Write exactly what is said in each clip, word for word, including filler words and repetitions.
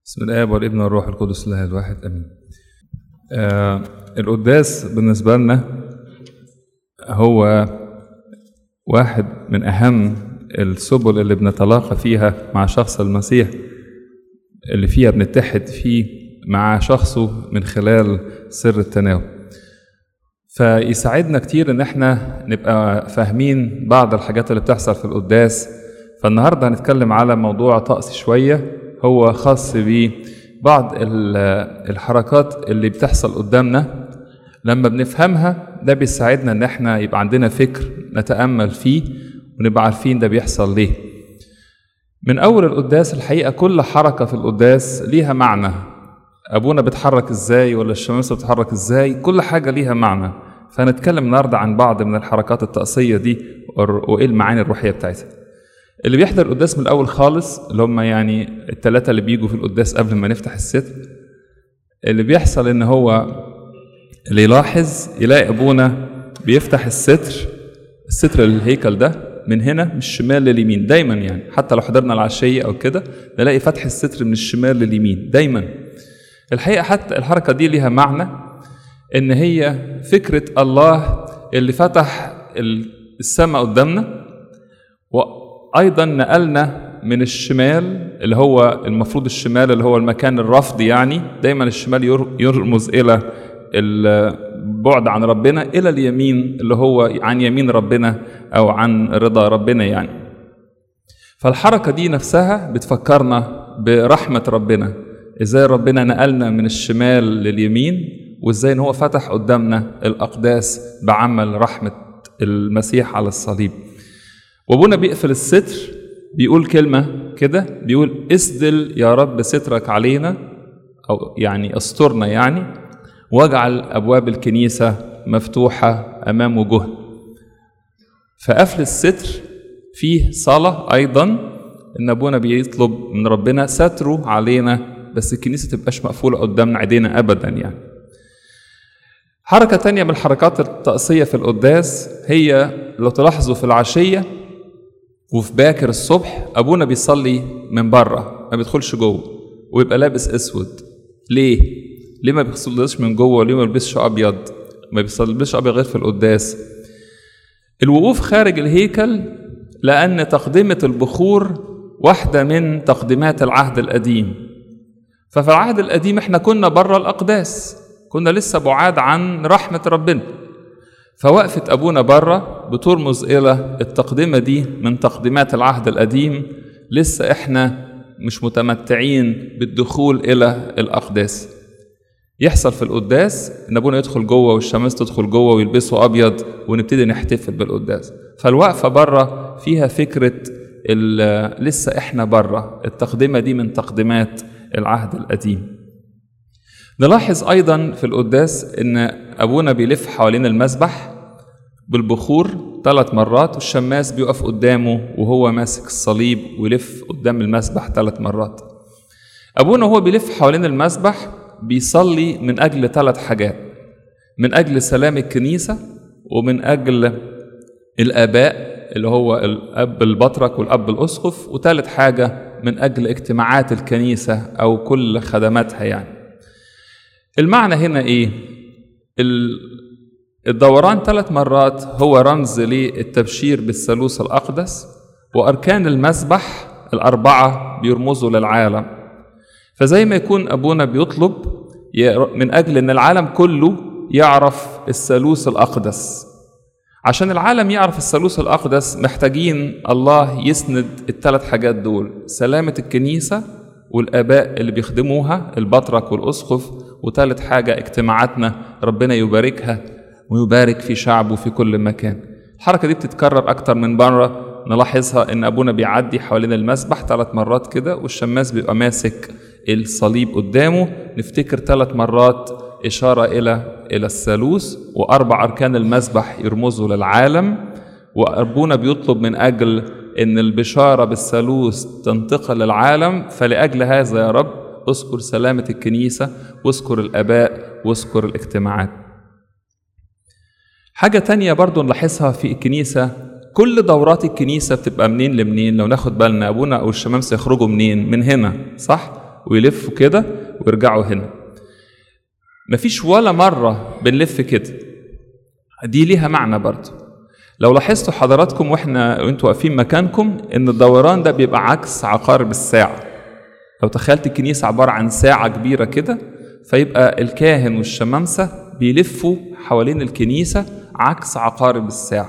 بسم الله والابن والروح القدس الله الواحد امين. آه القداس بالنسبه لنا هو واحد من اهم السبل اللي بنتلاقى فيها مع شخص المسيح، اللي فيها بنتحد فيه مع شخصه من خلال سر التناول. فيساعدنا كتير ان احنا نبقى فاهمين بعض الحاجات اللي بتحصل في القداس. فالنهارده هنتكلم على موضوع طقسي شويه، هو خاص ببعض الحركات اللي بتحصل قدامنا. لما بنفهمها ده بيساعدنا ان احنا يبقى عندنا فكر نتأمل فيه ونبقى عارفين ده بيحصل ليه. من اول القداس الحقيقة كل حركة في القداس ليها معنى. ابونا بيتحرك ازاي ولا الشمامسة بتتحرك ازاي، كل حاجة ليها معنى. فهنتكلم النهارده عن بعض من الحركات الطقسية دي وايه المعاني الروحية بتاعتها. اللي بيحضر القداس من الأول خالص اللي هم يعني الثلاثة اللي بيجوا في القداس قبل ما نفتح الستر، اللي بيحصل إن هو اللي يلاحظ يلاقي أبونا بيفتح الستر الستر الهيكل ده من هنا من الشمال لليمين دايما. يعني حتى لو حضرنا العشية أو كده نلاقي فتح الستر من الشمال لليمين دايما. الحقيقة حتى الحركة دي ليها معنى، إن هي فكرة الله اللي فتح السماء قدامنا، وأيضا نقلنا من الشمال اللي هو المفروض الشمال اللي هو المكان الرفض. يعني دايما الشمال يرمز إلى البعد عن ربنا، إلى اليمين اللي هو عن يمين ربنا أو عن رضا ربنا يعني. فالحركة دي نفسها بتفكرنا برحمة ربنا، إزاي ربنا نقلنا من الشمال لليمين، وإزاي إن هو فتح قدامنا الأقداس بعمل رحمة المسيح على الصليب. وابونا بيقفل الستر بيقول كلمة كده، بيقول اسدل يا رب سترك علينا، أو يعني استرنا يعني، واجعل أبواب الكنيسة مفتوحة أمام وجهنا. فقفل الستر فيه صلاة أيضا، إن أبونا بيطلب من ربنا ستره علينا، بس الكنيسة تبقاش مقفولة قدامنا عيدينا أبدا يعني. حركة تانية من الحركات الطقسية في القداس هي لو تلاحظوا في العشية وفي باكر الصبح أبونا بيصلي من بره، ما بيدخلش جوه، ويبقى لابس أسود. ليه؟ ليه ما بيصليش من جوه؟ وليه ما بيلبسش أبيض؟ ما بيصليش أبيض غير في القداس. الوقوف خارج الهيكل لأن تقدمة البخور واحدة من تقديمات العهد القديم. ففي العهد القديم احنا كنا بره الأقداس، كنا لسه بعاد عن رحمة ربنا. فوقفة أبونا بره بترمز إلى التقدمة دي من تقديمات العهد القديم. لسه إحنا مش متمتعين بالدخول إلى الأقداس. يحصل في القداس إن أبونا يدخل جوه والشمس تدخل جوه ويلبسوا أبيض ونبتدي نحتفل بالقداس. فالوقفة بره فيها فكرة لسه إحنا بره، التقدمة دي من تقديمات العهد القديم. نلاحظ أيضا في القداس إن أبونا بيلف حوالين المسبح بالبخور ثلاث مرات، والشماس بيقف قدامه وهو ماسك الصليب ويلف قدام المسبح ثلاث مرات. أبونا وهو بيلف حوالين المسبح بيصلي من أجل ثلاث حاجات: من أجل سلام الكنيسة، ومن أجل الآباء اللي هو الأب البطرك والأب الأسقف، وثالث حاجة من أجل اجتماعات الكنيسة أو كل خدماتها يعني. المعنى هنا إيه؟ الدوران ثلاث مرات هو رمز للتبشير بالثالوث الأقدس، وأركان المسبح الأربعة بيرمزوا للعالم. فزي ما يكون أبونا بيطلب من أجل أن العالم كله يعرف الثالوث الأقدس. عشان العالم يعرف الثالوث الأقدس محتاجين الله يسند الثلاث حاجات دول: سلامة الكنيسة، والآباء اللي بيخدموها البطرك والأسقف، وثالث حاجة اجتماعاتنا ربنا يباركها ويبارك في شعبه في كل مكان. الحركة دي بتتكرر أكتر من مرة. نلاحظها إن أبونا بيعدي حوالين المسبح ثلاث مرات كده، والشماس بيبقى ماسك الصليب قدامه. نفتكر ثلاث مرات إشارة إلى إلى الثالوث، وأربع أركان المسبح يرمزوا للعالم. وأبونا بيطلب من أجل إن البشارة بالثالوث تنتقل للعالم. فلأجل هذا يا رب اذكر سلامة الكنيسة، واذكر الآباء، واذكر الاجتماعات. حاجة تانية برضو نلاحظها في الكنيسة، كل دورات الكنيسة بتبقى منين لمنين. لو ناخد بالنا أبونا أو الشمامسة يخرجوا منين؟ من هنا، صح؟ ويلفوا كده ويرجعوا هنا. مفيش ولا مرة بنلف كده. دي ليها معنى برضه. لو لاحظتوا حضراتكم واحنا وانتوا واقفين مكانكم ان الدوران ده بيبقى عكس عقارب الساعة. لو تخيلت الكنيسة عبارة عن ساعة كبيرة كده، فيبقى الكاهن والشمامسة بيلفوا حوالين الكنيسة عكس عقارب الساعة.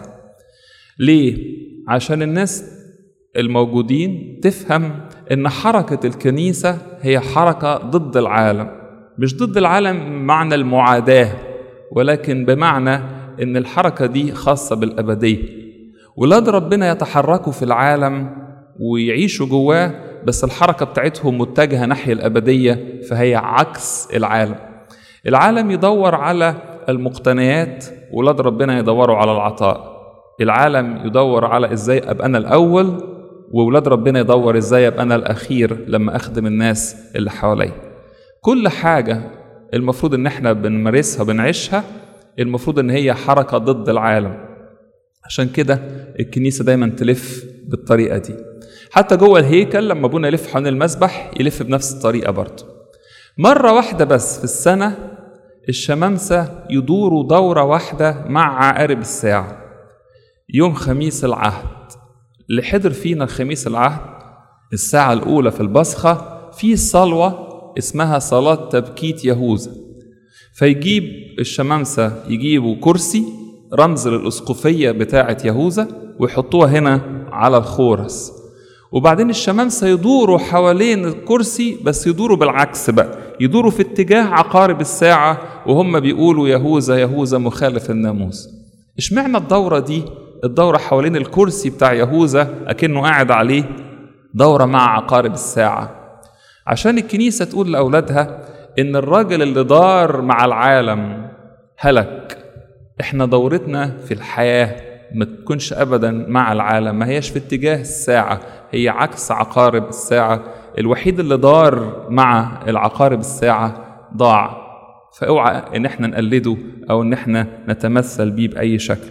ليه؟ عشان الناس الموجودين تفهم ان حركة الكنيسة هي حركة ضد العالم، مش ضد العالم معنى المعاداة، ولكن بمعنى ان الحركة دي خاصة بالأبدية. ولاد ربنا يتحركوا في العالم ويعيشوا جواه، بس الحركة بتاعتهم متجهة ناحية الأبدية، فهي عكس العالم. العالم يدور على المقتنيات، ولاد ربنا يدوروا على العطاء. العالم يدور على ازاي ابقى انا الاول، وولاد ربنا يدور ازاي ابقى انا الاخير لما اخدم الناس اللي حواليا. كل حاجة المفروض ان احنا بنمارسها بنعيشها المفروض ان هي حركة ضد العالم. عشان كده الكنيسة دايما تلف بالطريقة دي. حتى جوه الهيكل لما ابونا يلف حوالين المسبح يلف بنفس الطريقة برضه. مرة واحدة بس في السنة الشمامسة يدوروا دورة واحدة مع عقارب الساعة، يوم خميس العهد. اللي حضر فينا خميس العهد الساعة الأولى في البصخة في صلوة اسمها صلاة تبكيت يهوذا. فيجيب الشمامسة يجيبوا كرسي رمز للأسقفية بتاعة يهوذا ويحطوها هنا على الخورس، وبعدين الشمامسة يدوروا حوالين الكرسي، بس يدوروا بالعكس بقى، يدوروا في اتجاه عقارب الساعة وهم بيقولوا يهوذا يهوذا مخالف الناموس. اشمعنى الدورة دي؟ الدورة حوالين الكرسي بتاع يهوذا أكنه قاعد عليه، دورة مع عقارب الساعة، عشان الكنيسة تقول لأولادها إن الراجل اللي دار مع العالم هلك. إحنا دورتنا في الحياة ما تكونش أبدا مع العالم، ما هيش في اتجاه الساعة، هي عكس عقارب الساعة. الوحيد اللي دار مع العقارب الساعة ضاع، فاوعى إن إحنا نقلده أو إن إحنا نتمثل بيه بأي شكل.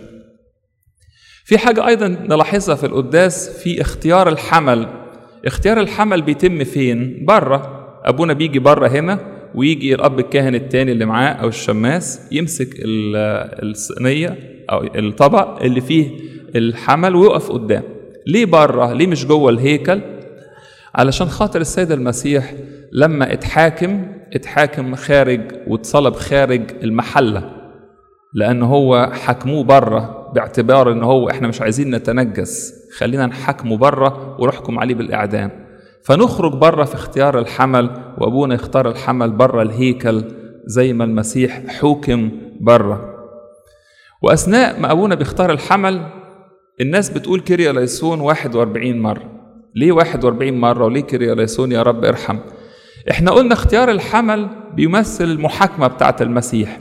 في حاجة أيضا نلاحظها في القداس في اختيار الحمل. اختيار الحمل بيتم فين؟ بره. أبونا بيجي بره هنا، ويجي الأب الكاهن التاني اللي معاه أو الشماس يمسك الصينية أو الطبق اللي فيه الحمل ويقف قدام. ليه بره؟ ليه مش جوه الهيكل؟ علشان خاطر السيد المسيح لما اتحاكم اتحاكم خارج واتصلب خارج المحلة، لأن هو حكموه بره باعتبار ان هو احنا مش عايزين نتنجس، خلينا نحكمه بره ونحكم عليه بالإعدام. فنخرج بره في اختيار الحمل، وأبونا يختار الحمل بره الهيكل زي ما المسيح حكم بره. وأثناء ما أبونا بيختار الحمل الناس بتقول كيريا ليسون واحد واربعين مرة. ليه واحد واربعين مرة وليه كيريا ليسون يا رب ارحم؟ احنا قلنا اختيار الحمل بيمثل المحاكمة بتاعت المسيح.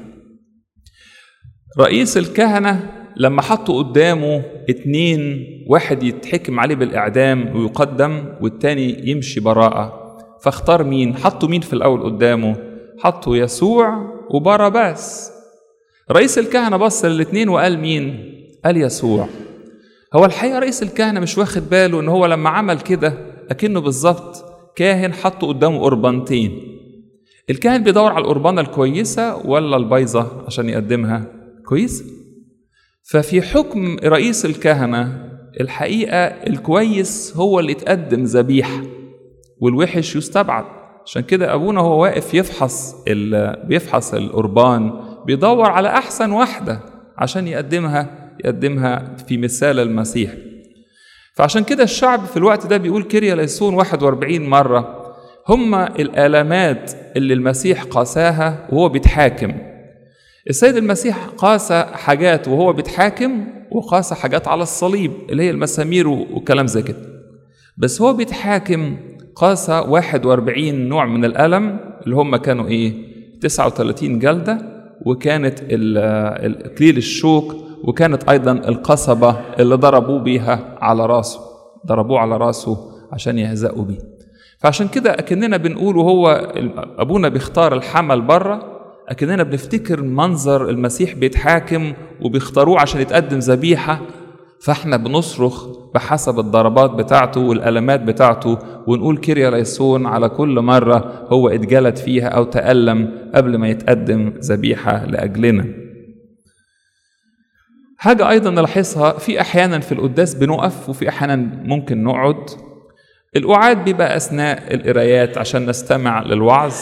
رئيس الكهنة لما حطوا قدامه اتنين، واحد يتحكم عليه بالإعدام ويقدم والتاني يمشي براءة، فاختار مين؟ حطوا مين في الأول قدامه؟ حطوا يسوع وباراباس. رئيس الكهنة بص للاتنين وقال مين؟ قال يسوع. هو الحقيقة رئيس الكهنة مش واخد باله ان هو لما عمل كده اكنه بالظبط كاهن حطوا قدامه قربانتين. الكاهن بيدور على القربانة الكويسة ولا البايظة عشان يقدمها كويس؟ ففي حكم رئيس الكهنة الحقيقة الكويس هو اللي يتقدم ذبيحة والوحش يستبعد. عشان كده أبونا هو واقف يفحص بيفحص القربان بيدور على أحسن واحدة عشان يقدمها يقدمها في مثال المسيح. فعشان كده الشعب في الوقت ده بيقول كيريا ليسون واحد واربعين مرة. هم الآلامات اللي المسيح قاساها وهو بيتحاكم. السيد المسيح قاس حاجات وهو بيتحاكم، وقاس حاجات على الصليب اللي هي المسامير وكلام زي كده. بس هو بيتحاكم قاس واحد واربعين نوع من الألم اللي هم كانوا إيه؟ تسعة وثلاثين جلدة، وكانت الإكليل الشوك، وكانت أيضا القصبة اللي ضربوه بيها على راسه، ضربوه على راسه عشان يهزأوا بيه. فعشان كده أكننا بنقول وهو أبونا بيختار الحمل بره، أكننا بنفتكر منظر المسيح بيتحاكم وبيختاروه عشان يتقدم ذبيحة، فاحنا بنصرخ بحسب الضربات بتاعته والألمات بتاعته، ونقول كيريا ليسون على كل مرة هو اتجلد فيها أو تألم قبل ما يتقدم ذبيحة لأجلنا. حاجة أيضا نلاحظها، في أحيانا في القداس بنقف وفي أحيانا ممكن نقعد. القعاد بيبقى أثناء القرايات عشان نستمع للوعظ.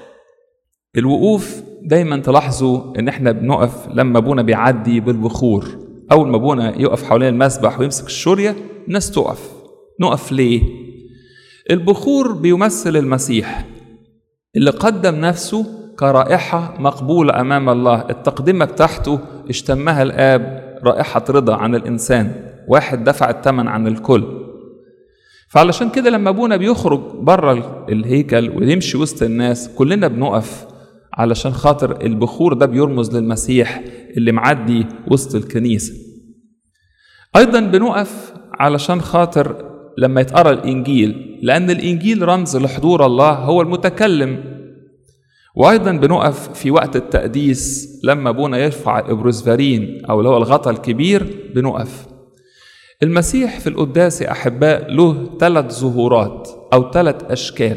الوقوف دايما تلاحظوا ان احنا بنقف لما ابونا بيعدي بالبخور. اول ما ابونا يقف حوالين المسبح ويمسك الشورية الناس تقف. نقف ليه؟ البخور بيمثل المسيح اللي قدم نفسه كرائحة مقبولة امام الله. التقدمة بتاعته اشتمها الآب رائحة رضا عن الإنسان، واحد دفع الثمن عن الكل. فعلشان كده لما ابونا بيخرج بره الهيكل ويمشي وسط الناس كلنا بنقف، علشان خاطر البخور ده بيرمز للمسيح اللي معدي وسط الكنيسة. أيضا بنقف علشان خاطر لما يتقرأ الإنجيل، لأن الإنجيل رمز لحضور الله هو المتكلم. وأيضا بنقف في وقت التقديس لما ابونا يرفع الإبروسفارين أو اللي هو الغطا الكبير بنقف. المسيح في القداس يا أحباء له ثلاث ظهورات أو ثلاث أشكال.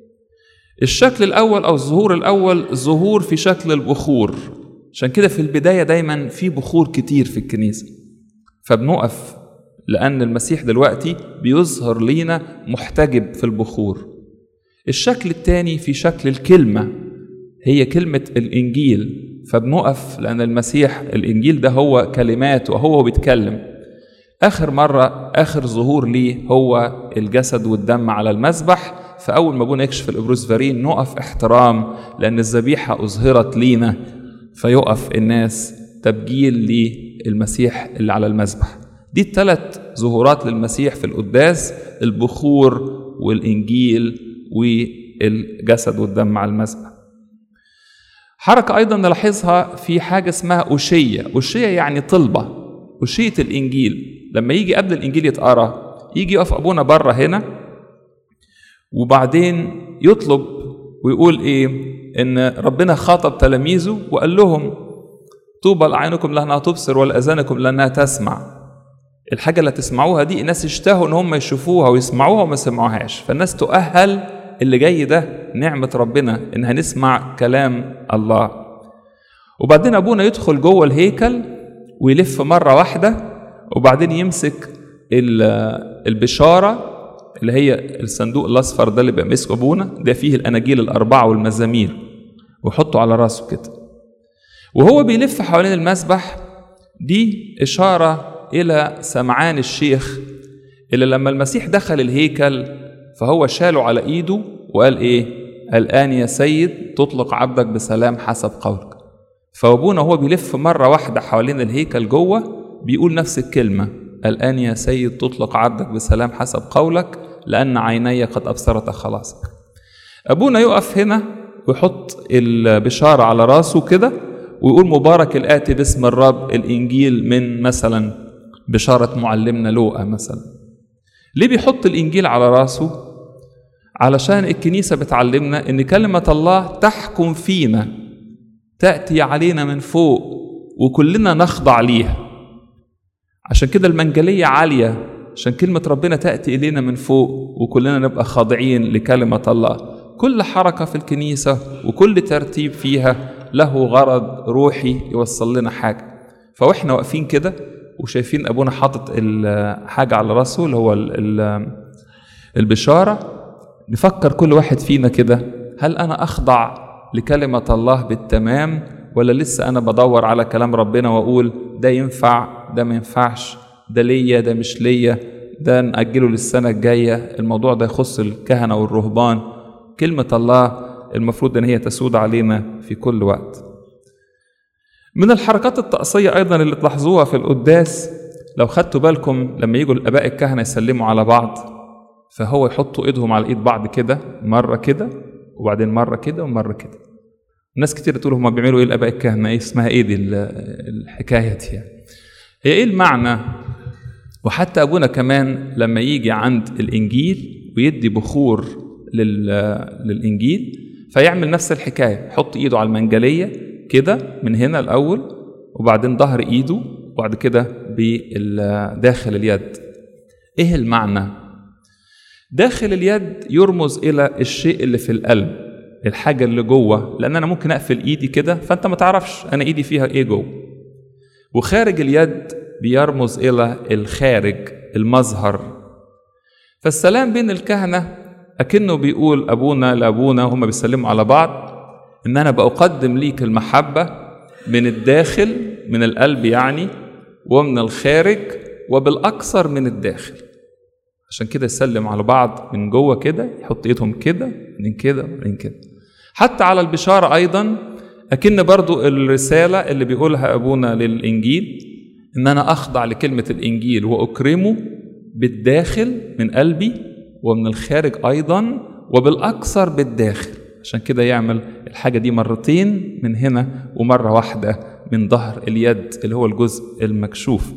الشكل الأول أو الظهور الأول ظهور في شكل البخور، عشان كده في البداية دايما في بخور كتير في الكنيسة فبنقف، لأن المسيح دلوقتي بيظهر لينا محتجب في البخور. الشكل الثاني في شكل الكلمة، هي كلمة الإنجيل، فبنقف لأن المسيح الإنجيل ده هو كلمات وهو بيتكلم. آخر مرة آخر ظهور ليه هو الجسد والدم على المذبح، فأول ما ابونا يكشف الإبروسفارين نقف احترام لأن الذبيحة أظهرت لينا، فيقف الناس تبجيل للمسيح اللي على المذبح. دي الثلاث ظهورات للمسيح في القداس: البخور والإنجيل والجسد والدم على المذبح. حركة أيضا نلاحظها في حاجة اسمها أوشية. أوشية يعني طلبة، أوشية الإنجيل. لما يجي قبل الإنجيل يتقرأ يجي يقف أبونا بره هنا وبعدين يطلب ويقول إيه؟ إن ربنا خاطب تلاميذه وقال لهم: طوبى لأعينكم لأنها تبصر ولأذانكم لأنها تسمع. الحاجة اللي تسمعوها دي الناس اشتهوا إن هم يشوفوها ويسمعوها وما سمعوهاش، فالناس تؤهل اللي جاي ده نعمة ربنا إن هنسمع كلام الله. وبعدين أبونا يدخل جوه الهيكل ويلف مرة واحدة، وبعدين يمسك البشارة اللي هي الصندوق الأصفر ده اللي بيمسكه أبونا، ده فيه الأناجيل الأربعة والمزامير، ويحطه على راسه كده وهو بيلف حوالين المسبح. دي إشارة إلى سمعان الشيخ اللي لما المسيح دخل الهيكل فهو شاله على إيده وقال إيه؟ الآن يا سيد تطلق عبدك بسلام حسب قولك. فأبونا هو بيلف مرة واحدة حوالين الهيكل جوه بيقول نفس الكلمة: الآن يا سيد تطلق عبدك بسلام حسب قولك لأن عيني قد أبصرت خلاصك. أبونا يقف هنا ويحط البشارة على راسه كده ويقول: مبارك الآتي باسم الرب. الإنجيل من مثلا بشارة معلمنا لوقا مثلا. ليه بيحط الإنجيل على راسه؟ علشان الكنيسة بتعلمنا إن كلمة الله تحكم فينا، تأتي علينا من فوق وكلنا نخضع ليها. عشان كده المنجلية عالية، عشان كلمة ربنا تأتي إلينا من فوق وكلنا نبقى خاضعين لكلمة الله. كل حركة في الكنيسة وكل ترتيب فيها له غرض روحي يوصل لنا حاجة. فوإحنا واقفين كده وشايفين أبونا حاطط الحاجة على رأسه اللي هو البشارة، نفكر كل واحد فينا كده: هل أنا أخضع لكلمة الله بالتمام ولا لسه أنا بدور على كلام ربنا وأقول ده ينفع ده ما ينفعش، ده ليا ده مش ليا، ده نأجله للسنة الجاية، الموضوع ده يخص الكهنة والرهبان. كلمة الله المفروض أن هي تسود علينا في كل وقت. من الحركات الطقسية أيضا اللي تلاحظوها في القداس، لو خدتوا بالكم لما يجوا الآباء الكهنة يسلموا على بعض فهو يحطوا إيدهم على إيد بعض كده، مرة كده وبعدين مرة كده ومرة كده. الناس كتير تقول هم بيعملوا إيه الآباء الكهنة؟ إيه اسمها إيه دي الحكاية دي؟ يعني هي إيه المعنى؟ وحتى أبونا كمان لما يجي عند الإنجيل ويدي بخور للإنجيل فيعمل نفس الحكاية، يحط إيده على المنجلية كده من هنا الأول وبعدين ظهر إيده وبعد كده بداخل اليد. ايه المعنى؟ داخل اليد يرمز الى الشيء اللي في القلب، الحاجة اللي جوه، لان انا ممكن اقفل ايدي كده فانت ما تعرفش انا ايدي فيها ايه جوه. وخارج اليد بيرمز الى الخارج، المظهر. فالسلام بين الكهنة اكنه بيقول ابونا لابونا وهم بيسلموا على بعض ان انا بقدم ليك المحبة من الداخل، من القلب يعني، ومن الخارج، وبالاكثر من الداخل. عشان كده يسلم على بعض من جوه كده، يحط ايدهم كده من كده من كده. حتى على البشارة ايضا اكن برضو الرسالة اللي بيقولها ابونا للانجيل ان انا اخضع لكلمة الانجيل واكرمه بالداخل من قلبي، ومن الخارج ايضا، وبالاكثر بالداخل. عشان كده يعمل الحاجة دي مرتين من هنا ومرة واحدة من ظهر اليد اللي هو الجزء المكشوف.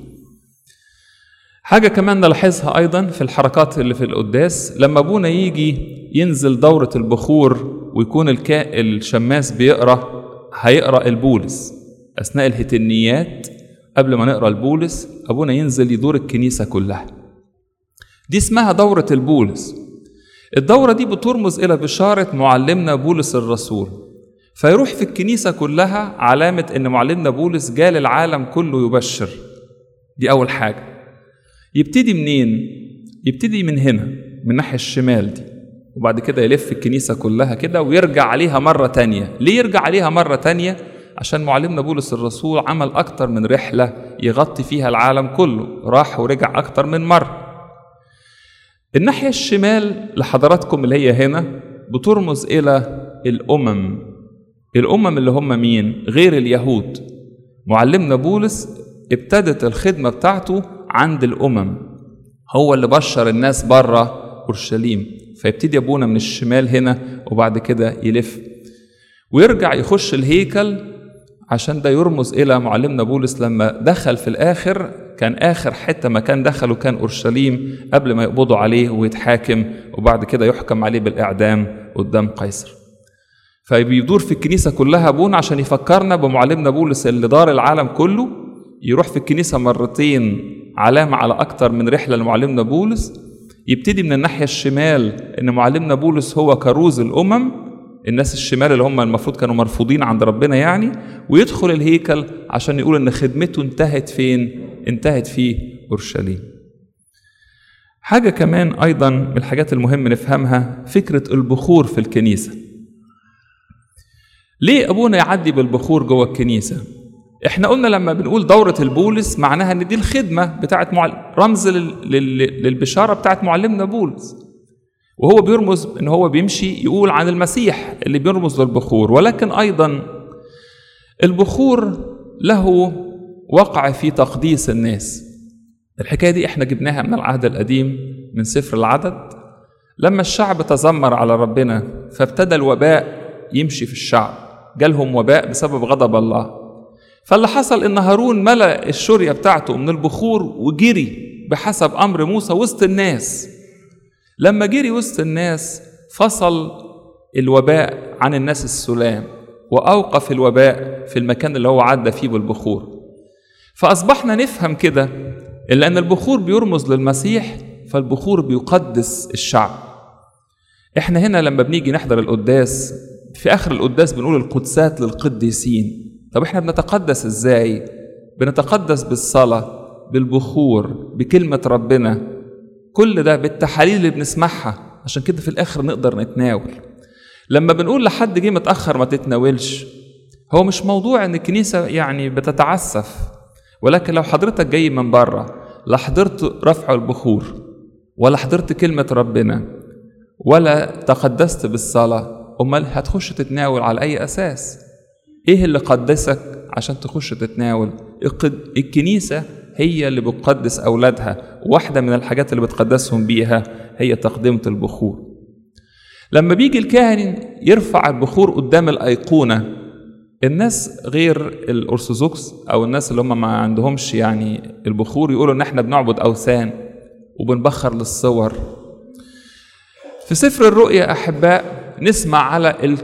حاجة كمان نلاحظها أيضا في الحركات اللي في القداس، لما أبونا يجي ينزل دورة البخور ويكون الكا... الشماس بيقرأ، هيقرأ البولس أثناء الهتنيات. قبل ما نقرأ البولس أبونا ينزل يدور الكنيسة كلها، دي اسمها دورة البولس. الدورة دي بترمز إلى بشارة معلمنا بولس الرسول، فيروح في الكنيسة كلها علامة إن معلمنا بولس جال العالم كله يبشر. دي أول حاجة. يبتدي منين؟ يبتدي من هنا، من الناحية الشمال دي، وبعد كده يلف الكنيسة كلها كده ويرجع عليها مرة تانية. ليه يرجع عليها مرة تانية؟ عشان معلمنا بولس الرسول عمل أكتر من رحلة يغطي فيها العالم كله، راح ورجع أكتر من مرة. الناحية الشمال لحضراتكم اللي هي هنا بترمز إلى الأمم. الأمم اللي هم مين؟ غير اليهود. معلمنا بولس ابتدت الخدمة بتاعته عند الأمم، هو اللي بشر الناس بره أورشليم. فيبتدي أبونا من الشمال هنا، وبعد كده يلف ويرجع يخش الهيكل، عشان ده يرمز إلى معلمنا بولس لما دخل في الآخر. كان آخر حتة ما كان دخله كان أورشليم قبل ما يقبضوا عليه ويتحاكم، وبعد كده يحكم عليه بالإعدام قدام قيصر. فبيدور في الكنيسة كلها أبونا عشان يفكرنا بمعلمنا بولس اللي دار العالم كله. يروح في الكنيسة مرتين علامة على أكتر من رحلة لمعلمنا بولس. يبتدي من الناحية الشمال إن معلمنا بولس هو كروز الأمم، الناس الشمال اللي هم المفروض كانوا مرفوضين عند ربنا يعني، ويدخل الهيكل عشان يقول إن خدمته انتهت فين؟ انتهت في أورشليم. حاجة كمان أيضا من الحاجات المهمة نفهمها فكرة البخور في الكنيسة. ليه أبونا يعدي بالبخور جوه الكنيسة؟ احنا قلنا لما بنقول دورة البولس معناها ان دي الخدمة بتاعت معلم، رمز للبشارة بتاعت معلمنا بولس، وهو بيرمز ان هو بيمشي يقول عن المسيح اللي بيرمز للبخور. ولكن ايضا البخور له وقع في تقديس الناس. الحكاية دي احنا جبناها من العهد القديم من سفر العدد، لما الشعب تذمر على ربنا فابتدى الوباء يمشي في الشعب، جالهم وباء بسبب غضب الله. فاللي حصل ان هارون ملأ الشرية بتاعته من البخور وجري بحسب امر موسى وسط الناس. لما جري وسط الناس فصل الوباء عن الناس السلام، واوقف الوباء في المكان اللي هو عدى فيه بالبخور. فاصبحنا نفهم كده لان البخور بيرمز للمسيح، فالبخور بيقدس الشعب. احنا هنا لما بنيجي نحضر القداس في اخر القداس بنقول القدسات للقديسين. طب احنا بنتقدس ازاي؟ بنتقدس بالصلاة، بالبخور، بكلمة ربنا، كل ده بالتحاليل اللي بنسمعها، عشان كده في الاخر نقدر نتناول. لما بنقول لحد جه متأخر ما تتناولش، هو مش موضوع ان الكنيسة يعني بتتعسف، ولكن لو حضرتك جاي من بره لا حضرت رفع البخور ولا حضرت كلمة ربنا ولا تقدست بالصلاة، امال هتخش تتناول على اي اساس؟ ايه اللي قدسك عشان تخش تتناول؟ الكنيسة هي اللي بتقدس أولادها، واحدة من الحاجات اللي بتقدسهم بيها هي تقدمة البخور. لما بيجي الكاهن يرفع البخور قدام الأيقونة، الناس غير الأرثوذكس أو الناس اللي هم ما عندهمش يعني البخور يقولوا إن احنا بنعبد أوثان وبنبخر للصور. في سفر الرؤيا أحباء نسمع على ال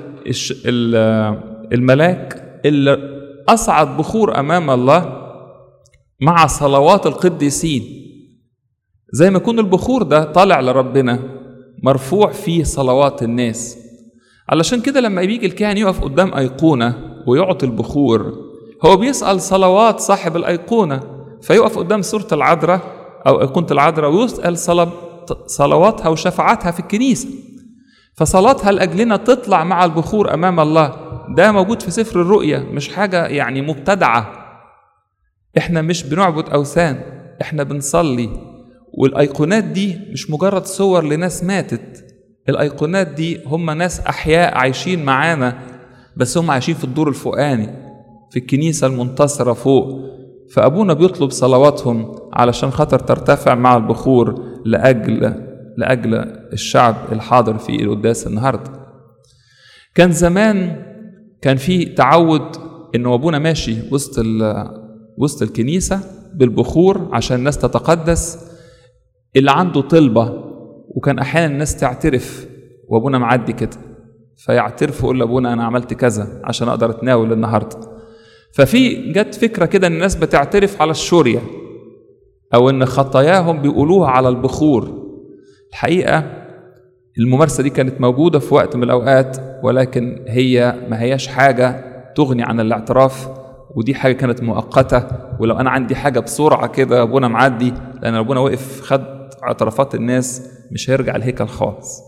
ال الملاك اللي أصعد بخور أمام الله، مع صلوات القديسين، زي ما يكون البخور ده طالع لربنا مرفوع فيه صلوات الناس. علشان كده لما بيجي الكاهن يقف قدام أيقونة ويعطي البخور، هو بيسأل صلوات صاحب الأيقونة، فيقف قدام صورة العذراء أو أيقونة العذراء ويسأل صلواتها وشفاعتها في الكنيسة، فصلاتها لأجلنا تطلع مع البخور أمام الله. ده موجود في سفر الرؤيا، مش حاجة يعني مبتدعة. احنا مش بنعبد أوثان، احنا بنصلي. والأيقونات دي مش مجرد صور لناس ماتت، الأيقونات دي هم ناس أحياء عايشين معانا، بس هم عايشين في الدور الفوقاني في الكنيسة المنتصرة فوق. فأبونا بيطلب صلواتهم علشان خاطر ترتفع مع البخور لأجل لأجل الشعب الحاضر في القداس النهاردة. كان زمان كان في تعود إنه أبونا ماشي وسط وسط الكنيسة بالبخور عشان الناس تتقدس، اللي عنده طلبة. وكان أحيانا الناس تعترف وأبونا معدي كده، فيعترف ويقول لأبونا أنا عملت كذا عشان أقدر أتناول النهاردة. ففي جت فكرة كده إن الناس بتعترف على الشورية، أو إن خطاياهم بيقولوها على البخور. الحقيقة الممارسة دي كانت موجودة في وقت من الأوقات، ولكن هي ما هياش حاجة تغني عن الاعتراف، ودي حاجة كانت مؤقتة. ولو أنا عندي حاجة بسرعة كده أبونا معدي، لأن أبونا وقف خد اعترافات الناس، مش هيرجع الهيكل خالص.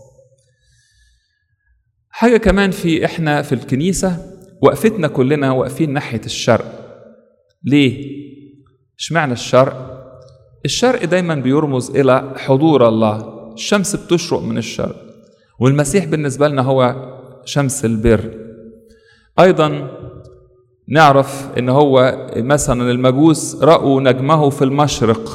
حاجة كمان في إحنا في الكنيسة وقفتنا كلنا واقفين ناحية الشرق. ليه؟ اشمعنى الشرق؟ الشرق دايما بيرمز إلى حضور الله. الشمس بتشرق من الشرق، والمسيح بالنسبة لنا هو شمس البر. أيضا نعرف إن هو مثلا المجوس رأوا نجمه في المشرق،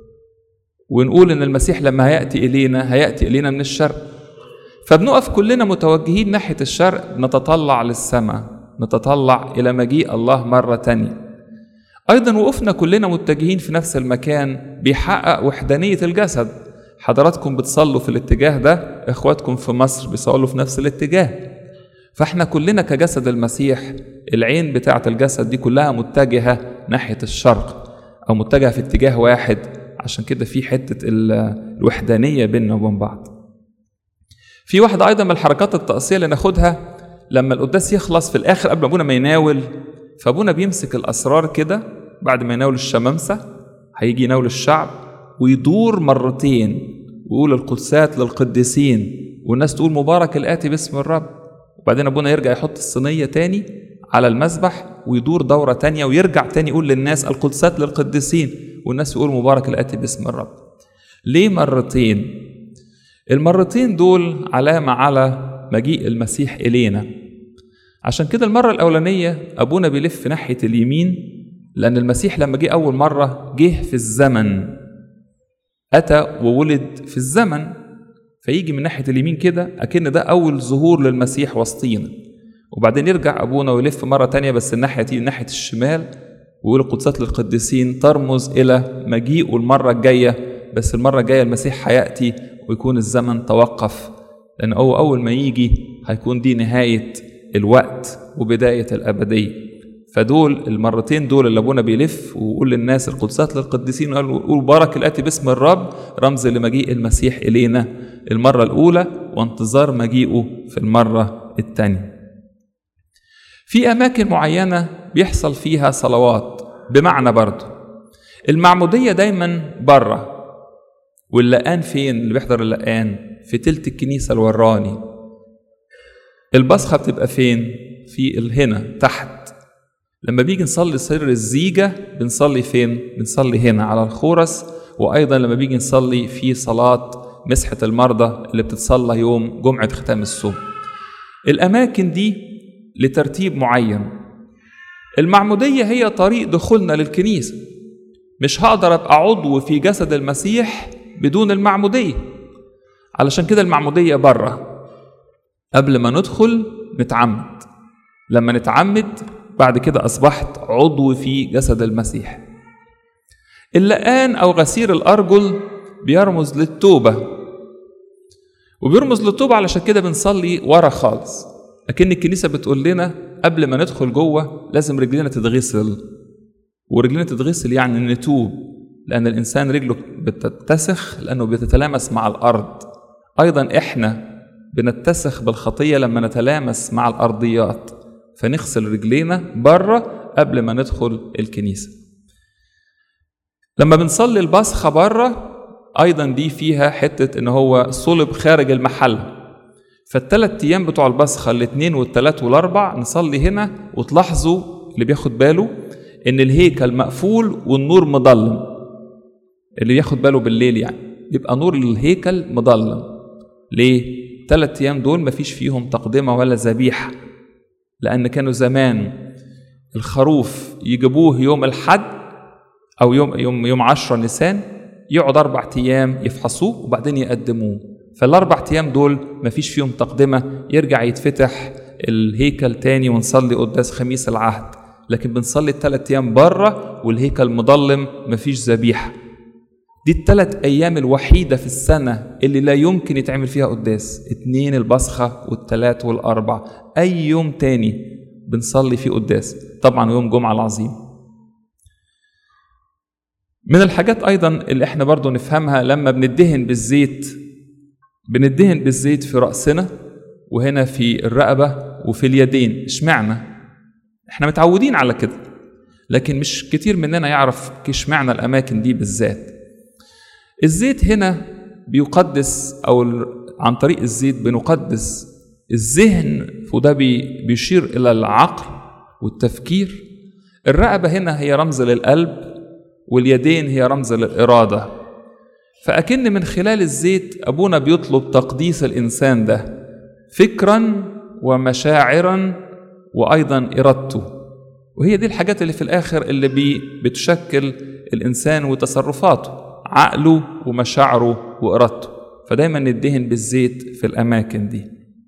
ونقول إن المسيح لما هيأتي إلينا هيأتي إلينا من الشرق. فبنقف كلنا متوجهين ناحية الشرق، نتطلع للسماء، نتطلع إلى مجيء الله مرة تانية. أيضا وقفنا كلنا متجهين في نفس المكان، بيحقق وحدانية الجسد. حضراتكم بتصلوا في الاتجاه ده، إخواتكم في مصر بيصلوا في نفس الاتجاه. فإحنا كلنا كجسد المسيح، العين بتاعة الجسد دي كلها متجهة ناحية الشرق، أو متجهة في اتجاه واحد. عشان كده في حتة الوحدانية بيننا وبين بعض. في واحدة أيضا من الحركات التقصية اللي ناخدها لما القداس يخلص في الآخر قبل أبونا ما يناول، فأبونا بيمسك الأسرار كده بعد ما يناول الشمامسة، هيجي يناول الشعب ويدور مرتين ويقول القدسات للقديسين، والناس تقول مبارك الآتي باسم الرب. وبعدين أبونا يرجع يحط الصينية تاني على المذبح ويدور دورة تانية ويرجع تاني يقول للناس القدسات للقديسين، والناس يقول مبارك الآتي باسم الرب. ليه مرتين؟ المرتين دول علامة على مجيء المسيح إلينا. عشان كده المرة الأولانية أبونا بيلف ناحية اليمين، لأن المسيح لما جه أول مرة جه في الزمن، أتى وولد في الزمن، فيجي من ناحية اليمين كده أكن ده أول ظهور للمسيح وسطينا. وبعدين يرجع أبونا ويلف مرة تانية بس الناحية دي ناحية الشمال، ويقول القدسات للقديسين ترمز إلى مجيئه المرة الجاية. بس المرة الجاية المسيح هيأتي ويكون الزمن توقف، لأن هو أول ما يجي هيكون دي نهاية الوقت وبداية الأبدية. فدول المرتين دول اللي أبونا بيلف ويقول للناس القدسات للقديسين ويقول بارك الآتي باسم الرب، رمز لمجيء المسيح إلينا المرة الأولى وانتظار مجيئه في المرة الثانية. في أماكن معينة بيحصل فيها صلوات، بمعنى برضو المعمودية دايما بره، واللقان فين؟ اللي بيحضر اللقان في تلت الكنيسة الوراني. البصخة بتبقى فين؟ في الهنا تحت. لما بيجي نصلي سر الزيجة بنصلي فين؟ بنصلي هنا على الخورس. وأيضا لما بيجي نصلي في صلاة مسحة المرضى اللي بتتصلى يوم جمعة ختام الصوم. الأماكن دي لترتيب معين. المعمودية هي طريق دخولنا للكنيسة. مش هقدر أبقى عضو في جسد المسيح بدون المعمودية. علشان كده المعمودية بره، قبل ما ندخل نتعمد. لما نتعمد بعد كده أصبحت عضو في جسد المسيح. اللقان أو غسير الأرجل بيرمز للتوبة، وبيرمز للتوبة علشان كده بنصلي ورا خالص. لكن الكنيسة بتقول لنا قبل ما ندخل جوه لازم رجلنا تتغسل ورجلنا تتغسل يعني نتوب، لأن الإنسان رجله بتتسخ لأنه بتتلامس مع الأرض. أيضا إحنا بنتسخ بالخطية لما نتلامس مع الأرضيات، فنغسل رجلينا بره قبل ما ندخل الكنيسة. لما بنصلي البصخة بره أيضا دي فيها حتة إن هو صلب خارج المحل، فالثلاث أيام بتوع البصخة الاثنين والثلاث والأربع نصلي هنا. وتلاحظوا اللي بياخد باله إن الهيكل مقفول والنور مضلم، اللي بياخد باله بالليل يعني يبقى نور الهيكل مضلم. ليه؟ ثلاث أيام دول مفيش فيهم تقدمة ولا ذبيحة، لأن كانوا زمان الخروف يجيبوه يوم الحد أو يوم يوم يوم عشرة نيسان، يقعد أربع أيام يفحصوه وبعدين يقدموه. فالأربع أيام دول مفيش فيهم تقدمة، يرجع يتفتح الهيكل تاني ونصلي قداس خميس العهد. لكن بنصلي الثلاث أيام بره والهيكل مضلم مفيش ذبيحة. دي الثلاث أيام الوحيدة في السنة اللي لا يمكن يتعمل فيها قداس، اتنين البصخة والثلاث والأربع. أي يوم تاني بنصلي فيه قداس، طبعا يوم جمعة العظيم. من الحاجات أيضا اللي احنا برضو نفهمها لما بندهن بالزيت، بندهن بالزيت في رأسنا وهنا في الرقبة وفي اليدين. اشمعنى؟ احنا متعودين على كده، لكن مش كتير مننا يعرف اشمعنى الأماكن دي بالذات. الزيت هنا بيقدس، أو عن طريق الزيت بنقدس الذهن، وده بيشير إلى العقل والتفكير. الرقبة هنا هي رمز للقلب، واليدين هي رمز للإرادة. فأكن من خلال الزيت أبونا بيطلب تقديس الإنسان ده فكرا ومشاعرا وأيضا إرادته، وهي دي الحاجات اللي في الآخر اللي بي بتشكل الإنسان وتصرفاته، عقله ومشاعره وإرادته. فدايما ندهن بالزيت في الأماكن دي.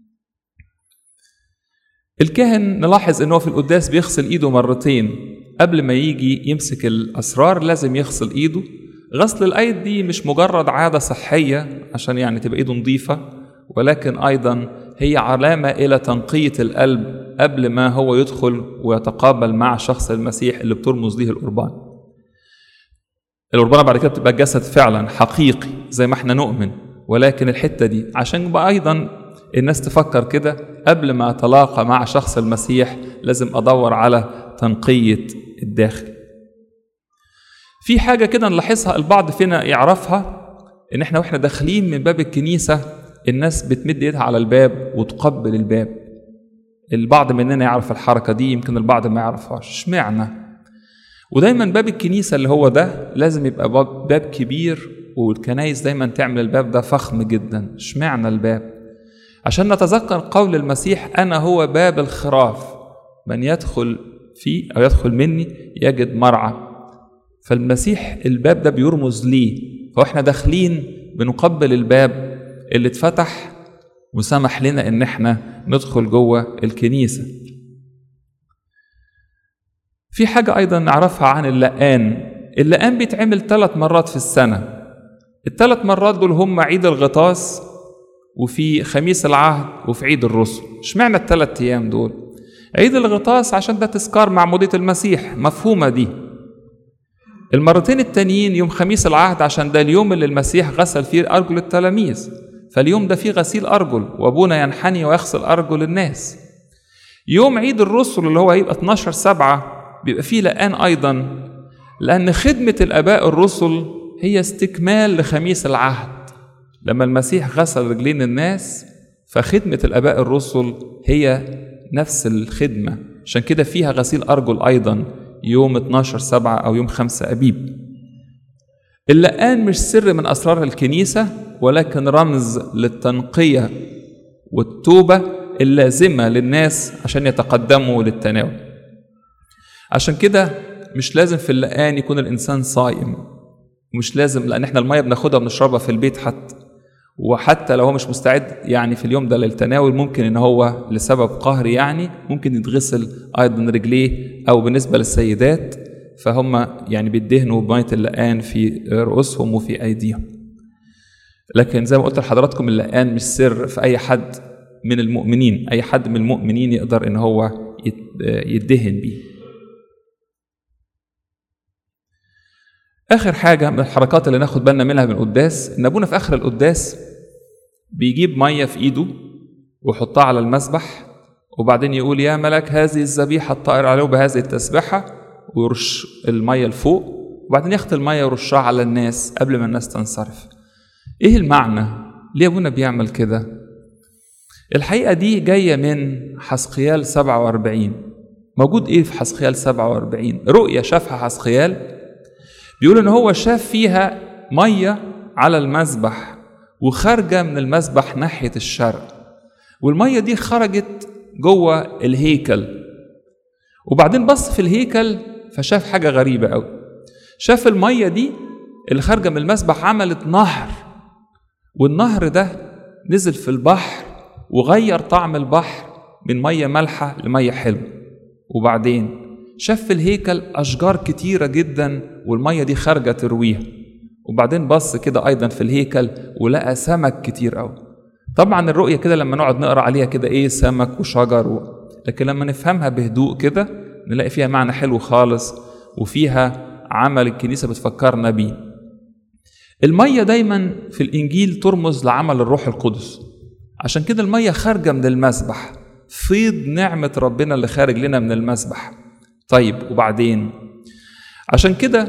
الكاهن نلاحظ أنه في القداس بيغسل إيده مرتين قبل ما يجي يمسك الأسرار، لازم يغسل إيده. غسل الأيد دي مش مجرد عادة صحية عشان يعني تبقى إيده نظيفة، ولكن أيضا هي علامة إلى تنقية القلب قبل ما هو يدخل ويتقابل مع شخص المسيح اللي بترمز ليه القربان. القربانة بعد كده بتبقى جسد فعلا حقيقي زي ما احنا نؤمن، ولكن الحتة دي عشان بقى أيضا الناس تفكر كده قبل ما أتلاقى مع شخص المسيح لازم أدور على تنقية الداخل. في حاجة كده نلاحظها البعض فينا يعرفها، إن إحنا وإحنا داخلين من باب الكنيسة الناس بتمد إيدها على الباب وتقبل الباب. البعض مننا يعرف الحركة دي، يمكن البعض ما يعرفهاش. اشمعنى؟ ودايما باب الكنيسة اللي هو ده لازم يبقى باب كبير، والكنايس دايما تعمل الباب ده فخم جدا. اشمعنى الباب؟ عشان نتذكر قول المسيح: أنا هو باب الخراف، من يدخل فيه أو يدخل مني يجد مرعى. فالمسيح الباب ده بيرمز ليه، فإحنا داخلين بنقبل الباب اللي اتفتح وسمح لنا إن احنا ندخل جوه الكنيسة. في حاجة أيضا نعرفها عن اللقان. اللقان بيتعمل ثلاث مرات في السنة. الثلاث مرات دول هم عيد الغطاس وفي خميس العهد وفي عيد الرسل. اشمعنى الثلاث أيام دول؟ عيد الغطاس عشان ده تذكار معمودية المسيح، مفهومة دي. المرتين التانيين يوم خميس العهد عشان ده اليوم اللي المسيح غسل فيه أرجل التلاميذ، فاليوم ده فيه غسيل أرجل، وأبونا ينحني ويغسل أرجل الناس. يوم عيد الرسل اللي هو هيبقى اتناشر سبعة بيبقى فيه لقان أيضا، لأن خدمة الآباء الرسل هي استكمال لخميس العهد. لما المسيح غسل رجلين الناس فخدمة الآباء الرسل هي نفس الخدمة، عشان كده فيها غسيل أرجل أيضا يوم اتناشر سبعة أو يوم خمسة أبيب. اللقان مش سر من أسرار الكنيسة، ولكن رمز للتنقية والتوبة اللازمة للناس عشان يتقدموا للتناول. عشان كده مش لازم في اللقان يكون الإنسان صائم، مش لازم، لأن احنا المية بناخدها بنشربها في البيت حتى، وحتى لو هو مش مستعد يعني في اليوم ده للتناول ممكن ان هو لسبب قهري يعني ممكن يتغسل ايضا رجليه، او بالنسبة للسيدات فهم يعني بيدهنوا بمية اللقان في رؤوسهم وفي ايديهم. لكن زي ما قلت لحضراتكم اللقان مش سر في اي حد من المؤمنين، اي حد من المؤمنين يقدر ان هو يدهن بيه. آخر حاجة من الحركات اللي ناخد بالنا منها من القداس إن أبونا في آخر القداس بيجيب مية في إيده ويحطها على المسبح، وبعدين يقول يا ملك هذه الذبيحة الطائر عليه بهذه التسبيحة، ويرش المية لفوق، وبعدين ياخد المية ويرشها على الناس قبل ما الناس تنصرف. إيه المعنى؟ ليه أبونا بيعمل كده؟ الحقيقة دي جاية من حسقيال سبعة وأربعين. موجود إيه في حسقيال سبعة وأربعين؟ رؤية شافها حسقيال، بيقول إن هو شاف فيها مية على المسبح وخارجة من المسبح ناحية الشرق، والمية دي خرجت جوه الهيكل. وبعدين بص في الهيكل فشاف حاجة غريبة قوي. شاف المية دي اللي خارجة من المسبح عملت نهر، والنهر ده نزل في البحر وغير طعم البحر من مية مالحة لمية حلوة. وبعدين شاف في الهيكل أشجار كتيرة جدا والمية دي خارجة ترويها. وبعدين بص كده أيضا في الهيكل ولقى سمك كتير قوي. طبعا الرؤية كده لما نقعد نقرأ عليها كده إيه سمك وشجر و... لكن لما نفهمها بهدوء كده نلاقي فيها معنى حلو خالص، وفيها عمل الكنيسة بتفكرنا بيه. المية دايما في الإنجيل ترمز لعمل الروح القدس، عشان كده المية خارجة من المسبح، فيض نعمة ربنا اللي خارج لنا من المسبح. طيب وبعدين عشان كده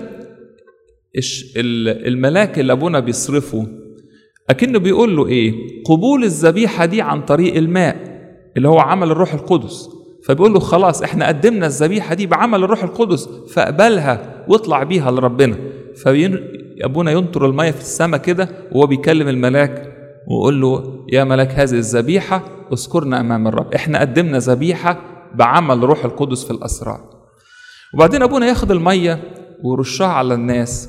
الملاك اللي أبونا بيصرفه أكنه بيقول له إيه؟ قبول الذبيحة دي عن طريق الماء اللي هو عمل الروح القدس. فبيقول له خلاص احنا قدمنا الذبيحة دي بعمل الروح القدس، فاقبلها واطلع بيها لربنا. فأبونا ينطر المية في السماء كده وهو بيكلم الملاك ويقول له يا ملاك هذه الذبيحة اذكرنا أمام الرب، احنا قدمنا ذبيحة بعمل الروح القدس في الأسرار. وبعدين أبونا ياخد المية ويرشها على الناس.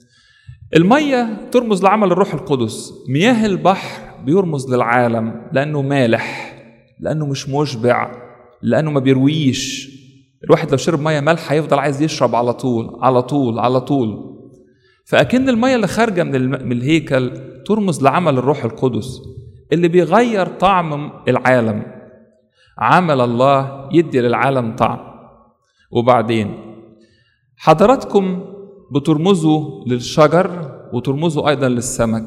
المية ترمز لعمل الروح القدس. مياه البحر بيرمز للعالم لأنه مالح، لأنه مش مشبع، لأنه ما بيرويش. الواحد لو شرب مية مالحة هيفضل عايز يشرب على طول على طول على طول. فأكن المية اللي خارجة من, الم... من الهيكل ترمز لعمل الروح القدس اللي بيغير طعم العالم. عمل الله يدي للعالم طعم. وبعدين حضراتكم بترمزوا للشجر وترمزوا أيضا للسمك.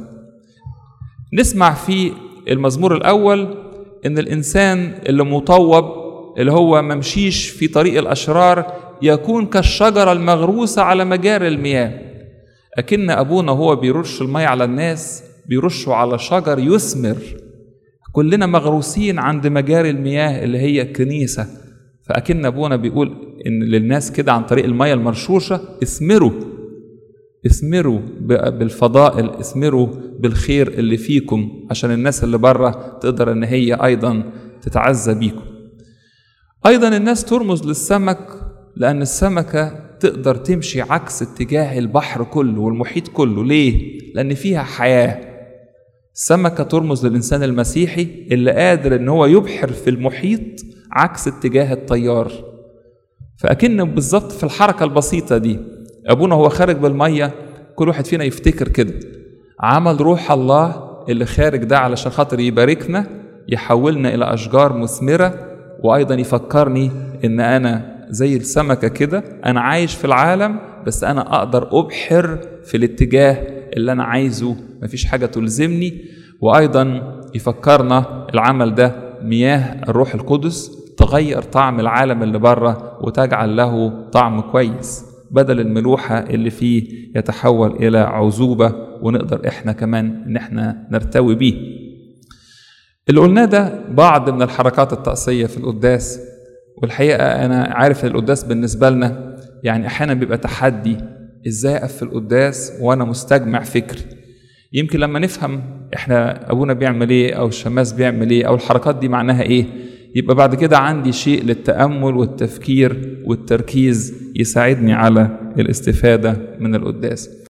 نسمع في المزمور الأول إن الإنسان اللي مطوب اللي هو ممشيش في طريق الأشرار يكون كالشجرة المغروسة على مجاري المياه. أكن أبونا هو بيرش المية على الناس بيرشوا على شجر يثمر. كلنا مغروسين عند مجاري المياه اللي هي الكنيسة. فأكن أبونا بيقول إن للناس كده عن طريق المية المرشوشة اثمروا اثمروا بالفضائل، اثمروا بالخير اللي فيكم عشان الناس اللي بره تقدر إن هي أيضا تتعزى بيكم. أيضا الناس ترمز للسمك لأن السمكة تقدر تمشي عكس اتجاه البحر كله والمحيط كله. ليه؟ لأن فيها حياة. السمكة ترمز للإنسان المسيحي اللي قادر إن هو يبحر في المحيط عكس اتجاه التيار. فأكن بالظبط في الحركة البسيطة دي أبونا هو خارج بالمية كل واحد فينا يفتكر كده عمل روح الله اللي خارج ده علشان خاطر يباركنا، يحولنا إلى أشجار مثمرة، وأيضا يفكرني إن أنا زي السمكة كده أنا عايش في العالم بس أنا أقدر أبحر في الاتجاه اللي أنا عايزه، مفيش حاجة تلزمني. وأيضا يفكرنا العمل ده مياه الروح القدس تغير طعم العالم اللي بره وتجعل له طعم كويس، بدل الملوحة اللي فيه يتحول إلى عذوبة ونقدر إحنا كمان إن إحنا نرتوي بيه. اللي قلناه ده بعض من الحركات الطقسية في القداس، والحقيقة أنا عارف إن القداس بالنسبة لنا يعني أحيانا بيبقى تحدي إزاي أقف في القداس وأنا مستجمع فكري. يمكن لما نفهم إحنا أبونا بيعمل إيه أو الشماس بيعمل إيه أو الحركات دي معناها إيه، يبقى بعد كده عندي شيء للتأمل والتفكير والتركيز يساعدني على الاستفادة من القداس.